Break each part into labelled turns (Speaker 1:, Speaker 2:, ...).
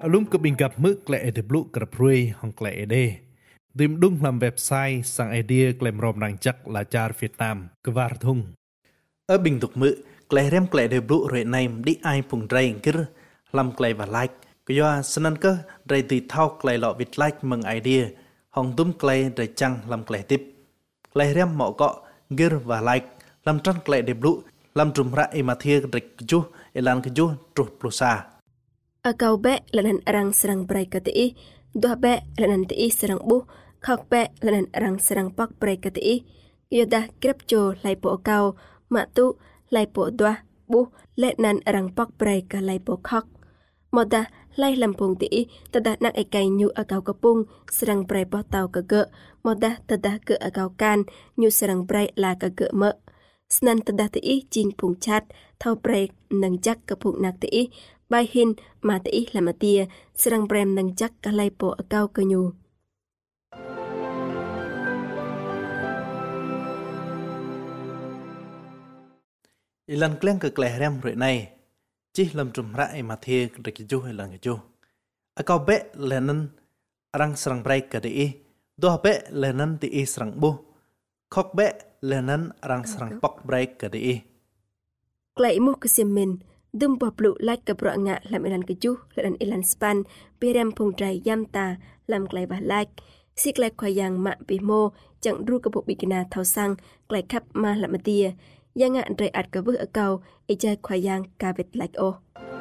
Speaker 1: Alum ke bingkap mực kle ede bluk kerprui hong kle ede. Dim dung lam website sang idea klem rom nang chắc là char Việt Nam ke var thung.
Speaker 2: Ở bình tục mực kle rem kle ede bluk rồi naim đi ai phùng rây kir lam kle và like. Cái do sân cơ rây tì thao kle lọ vịt like mừng idea hong tum kle rây chăng lam kle tiếp. Kle rem mọ cọ gir và like lam trăn kle ede bluk lam trùm ra emathia rịch chu elan cái chu trục plusa.
Speaker 3: Akau be lanan arang serang berai kati dua be lanan ti serang bu khak be lanan arang serang pak berai kati yoda krepcho lai po akau ma tu lai po dua bu lanan arang pak berai ka lai po khak moda lai lampung ti tada nak ekai nyu akau kapung serang berai po tau ka ge moda tada ke akau kan nyu serang berai la ka ge me snan tada ti jing pung chat thau berai nang jak kapung nak ti Bài hình mà tỷ là mà tia, serang brem nang chắc cả lai po ở cao cơ nhu.
Speaker 2: Ilan kleng ke kleh rem rồi này, chỉ làm trùm rãi mà thia được cái chú hay là cái chú. Ở cao bé là nên răng serang brem cái đi, đua bé là nên tỷ serang bu, khóc bé là nên răng serang bọc brem cái đi.
Speaker 3: Klei mu kesimin. Dum bọc lụ like ke bro ngạ làm ilan keju lan ilan span pirem pung drai yam ta làm klei ba like si klei khoai yang ma pi mo chẳng ru ke bộ bikina thau sang klei khap ma làm tia yang ngạ drai at ke bu akau e jai khoai yang ka vet like o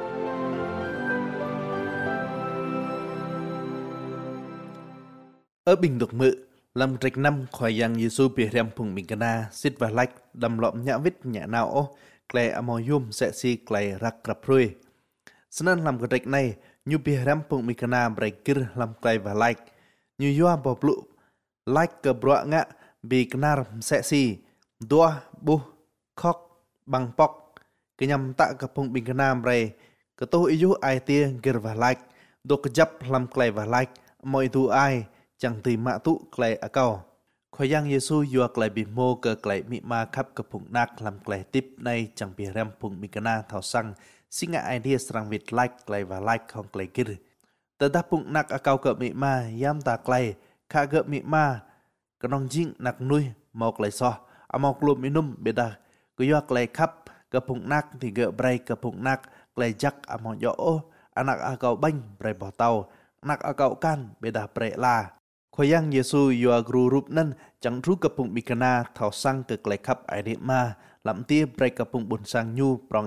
Speaker 2: Ở bình độc mự làm trạch năm khoai yang Giêsu pirem pung bikina sit và like đầm lọm nhã vít nhã nào o Klei amoyum sẽ si klei rak raprui. Senan lam kedek này, nyu biharam pung mikana berekir lam klei và like. Nyu yua boblu like ke broa ngạ bi kenar sẽ si dua bu khok bang pok. Kenyam tak ke pung mikana bre ketuh iyu ai tia gir và like. Do kejap lam klei và like moi tu ai chẳng tì mạ tu klei akau. Khoai yang Giêsu yua klei bimo ke klei mi ma khap ke phung nak lam klei tip nay chẳng bi rem phung mikana thao sang singa idea serang vit like klei và like hong klei kir. Tada phung nak akau ke mi ma yam ta klei kha ke mi ma kanong jing nak nui mau klei so amau klum minum beda ku yua klei khap ke phung nak thì ge brai ke phung nak klei jak amau yo o anak akau banh brai bo tau nak akau kan beda brai la. Khoai yang Giêsu yua gru rup nan chẳng ru kapung mikana thao sang ke klei khap idea ma lam tia brai kapung bun sang nyu prong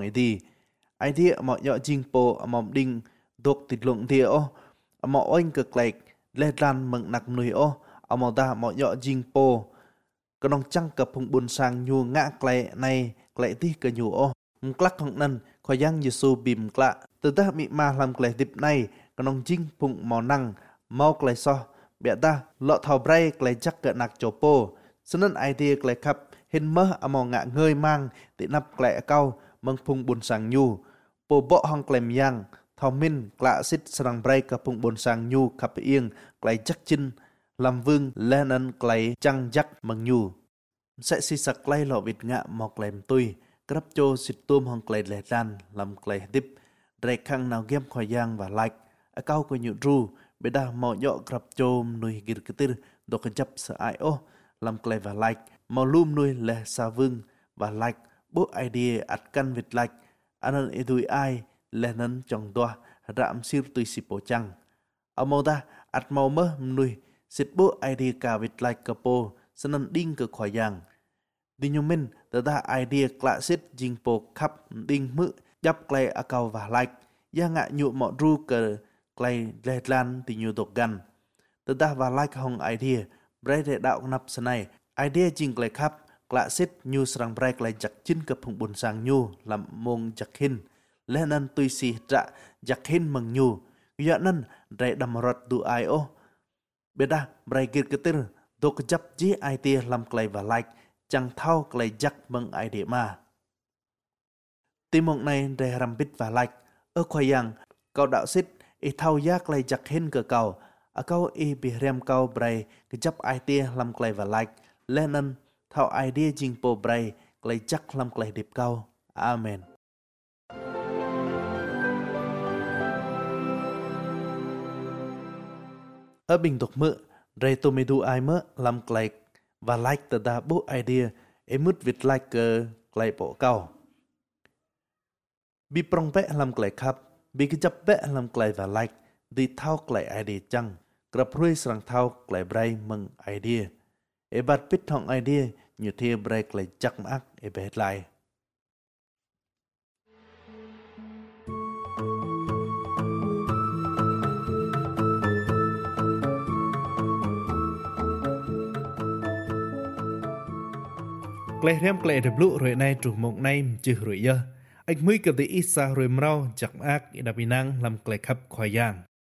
Speaker 2: idea mo yo jing po amom ding dok titlung tia o amo oing ke klei ledlan meng nak nui o amo da mo yo jing po kanong chang kapung bun sang nyu ngã klei này klei ti ke nyu o klak hong nan khoai yang Giêsu bim kla từ ta mi ma lam klei tip này kanong jing phung mo nang mau klei so Biar ta lọ thảo bray klei chắc ke nak chopo senen idea klei khap hin mơ among ngạ ngơi mang ti nap klei kau meng phung bun sang nyu po bo hong klem yang thảo min kla sit serang bray ke phung bun sang nyu khap ieng klei chắc chin lam vương lenan klei chang jak meng nyu sẽ si sak klei lọ vịt ngạ mo klem tui krap cho sit tum hong klei le dan lam klei dip dre khang nào game khoai yang và like akau ko nyu ru beda mau yo krap chom nui gir ketir do kejap sa ai o lam klei và like mau lum nui le sa vương và like bo idea at kan vit like anan edui ai le nan chong toa ram sir tui sipo chang amoda at mau mơ nui sit bo idea ka vit like kapo sanan ding ke khoai yang dinyomen tada idea klasit jing po khap ding mu jap klei akau và like ya ngạ nyu mo ru ke klei ledlan ti nyu dok gan tada và like hong idea bre de đạo nap sanai idea jing klei khap kla sit nyu serang bre klei jak chin ke phung bun sang nyu lam mong jak hin lenan tui si tra jak hin meng nyu ya nan re dam rot du ai o beda bre gir ketir dok jap ji idea lam klei và like chẳng thao klei jak meng idea ma timong này re rambit và like ở khoai yang kau đạo sit i thau yak klei jak hin ke kau akau i bihrem kau brai kejap idea lam klei và like lenan thau idea jing po brai klei jak lam klei dip kau amen ở bình tục mơ rây tô mê đu ai mơ làm clay và like tờ đa bố idea em mứt vịt like clay bộ cao bị prong vẽ làm clay khắp bị cái chấp vẽ làm clay và like đi thao clay idea chăng gặp ruồi sang thao clay bray mừng idea e bát pít thong idea như thế bray clay chắc mắc e bét lại
Speaker 1: Kleh rem kleh de blu rồi nay trục mộng nay chữ rồi giờ anh mới cái tí ít xa rồi mau chặt ác đã bị năng làm kleh khắp khoai giang